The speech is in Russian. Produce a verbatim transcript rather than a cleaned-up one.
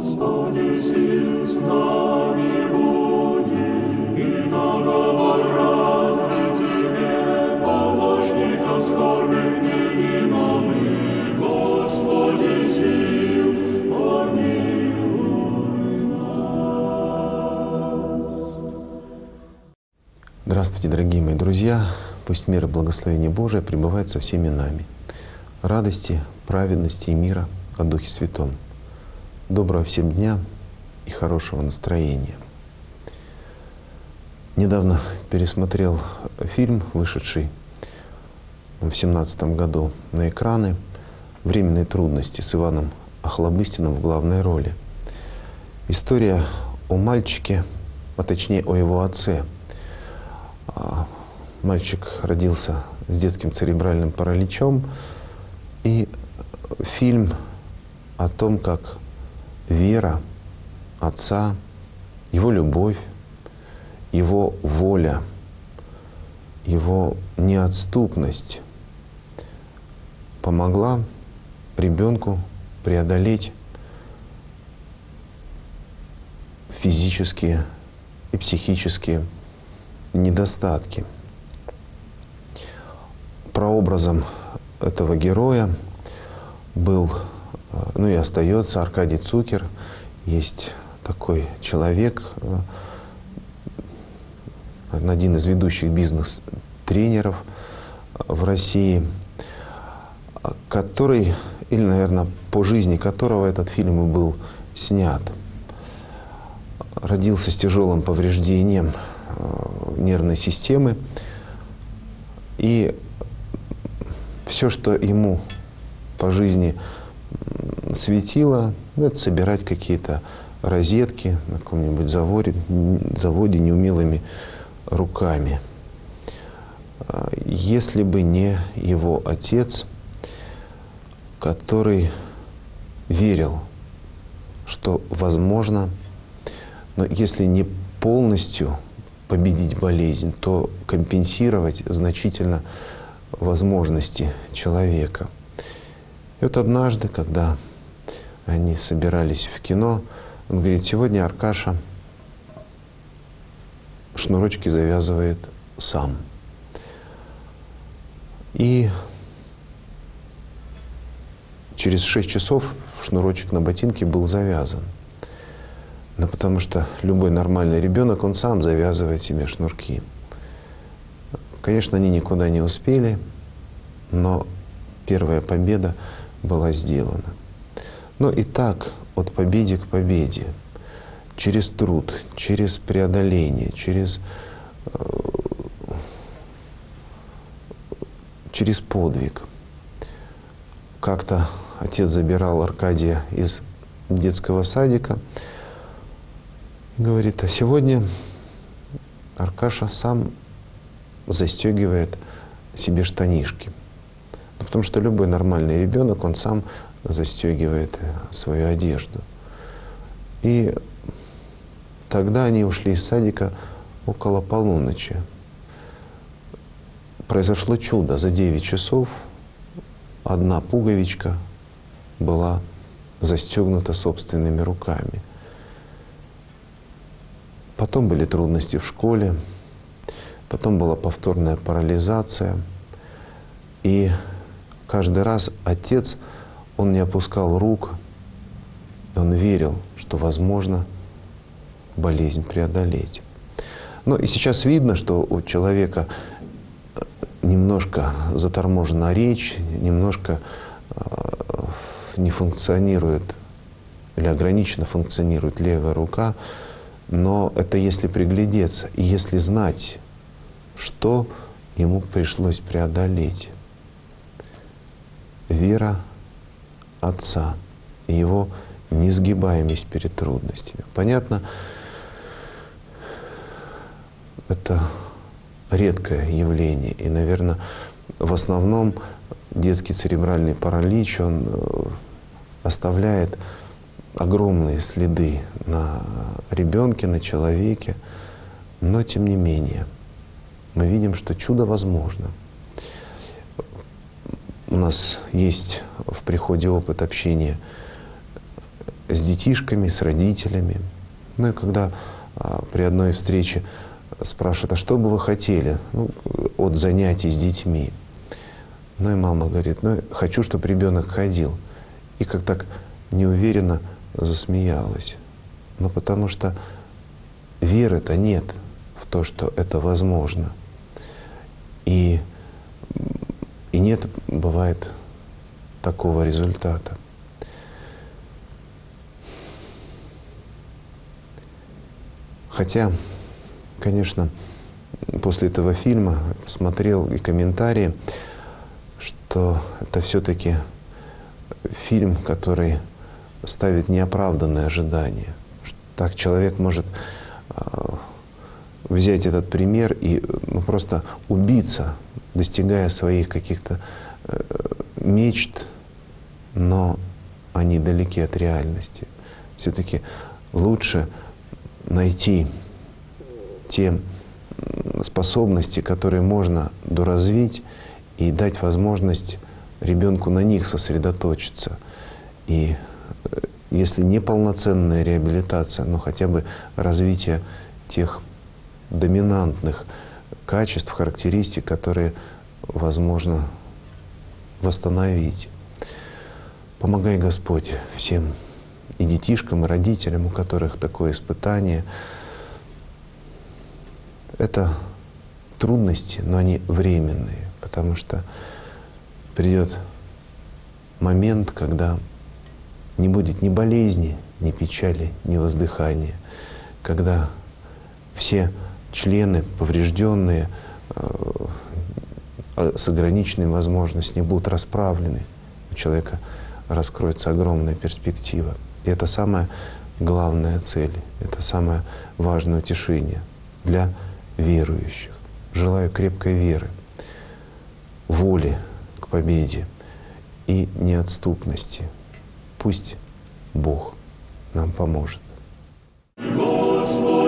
Господи, сил с нами буди, и договор разный Тебе, помощником скорбных невимомых, Господи, сил, помилуй нас. Здравствуйте, дорогие мои друзья! Пусть мир и благословение Божие пребывает со всеми нами. Радости, праведности и мира о Духе Святом. Доброго всем дня и хорошего настроения. Недавно пересмотрел фильм, вышедший в семнадцатом году на экраны, «Временные трудности» с Иваном Охлобыстиным в главной роли. История о мальчике, а точнее о его отце. Мальчик родился с детским церебральным параличом, и фильм о том, как вера отца, его любовь, его воля, его неотступность помогла ребенку преодолеть физические и психические недостатки. Прообразом этого героя был, ну и остается, Аркадий Цукер. Есть такой человек, один из ведущих бизнес-тренеров в России, который, или, наверное, по жизни которого этот фильм и был снят. Родился с тяжелым повреждением нервной системы, и все, что ему по жизни светило, ну, это собирать какие-то розетки на каком-нибудь заводе, заводе неумелыми руками. Если бы не его отец, который верил, что возможно, но если не полностью победить болезнь, то компенсировать значительно возможности человека. И вот однажды, когда они собирались в кино, он говорит: сегодня Аркаша шнурочки завязывает сам. И через шесть часов шнурочек на ботинке был завязан. Ну, потому что любой нормальный ребенок, он сам завязывает себе шнурки. Конечно, они никуда не успели, но первая победа была сделана. Но и так от победы к победе, через труд, через преодоление, через, через подвиг. Как-то отец забирал Аркадия из детского садика и говорит: а сегодня Аркаша сам застегивает себе штанишки. Ну, потому что любой нормальный ребенок, он сам застегивает свою одежду. И тогда они ушли из садика около полуночи. Произошло чудо. За девять часов одна пуговичка была застегнута собственными руками. Потом были трудности в школе, потом была повторная парализация. И каждый раз отец, он не опускал рук, он верил, что возможно болезнь преодолеть. Ну и сейчас видно, что у человека немножко заторможена речь, немножко не функционирует или ограниченно функционирует левая рука, но это если приглядеться и если знать, что ему пришлось преодолеть. Вера отца и его несгибаемость перед трудностями. Понятно, это редкое явление. И, наверное, в основном детский церебральный паралич, он оставляет огромные следы на ребенке, на человеке. Но, тем не менее, мы видим, что чудо возможно. У нас есть в приходе опыт общения с детишками, с родителями. Ну и когда а, при одной встрече спрашивают, а что бы вы хотели ну, от занятий с детьми? Ну и мама говорит, ну хочу, чтобы ребенок ходил. И как так неуверенно засмеялась. Ну потому что веры-то нет в то, что это возможно. И, и нет, бывает, такого результата. Хотя, конечно, после этого фильма смотрел и комментарии, что это все-таки фильм, который ставит неоправданные ожидания. Так человек может взять этот пример и ну, просто убиться, достигая своих каких-то мечт, но они далеки от реальности. Все-таки лучше найти те способности, которые можно доразвить, и дать возможность ребенку на них сосредоточиться. И если не полноценная реабилитация, но хотя бы развитие тех доминантных качеств, характеристик, которые возможно восстановить. Помогай, Господь, всем и детишкам, и родителям, у которых такое испытание. Это трудности, но они временные, потому что придет момент, когда не будет ни болезни, ни печали, ни воздыхания, когда все члены, поврежденные, с ограниченными возможностями, будут расправлены. У человека раскроется огромная перспектива. И это самая главная цель, это самое важное утешение для верующих. Желаю крепкой веры, воли к победе и неотступности. Пусть Бог нам поможет. Господи!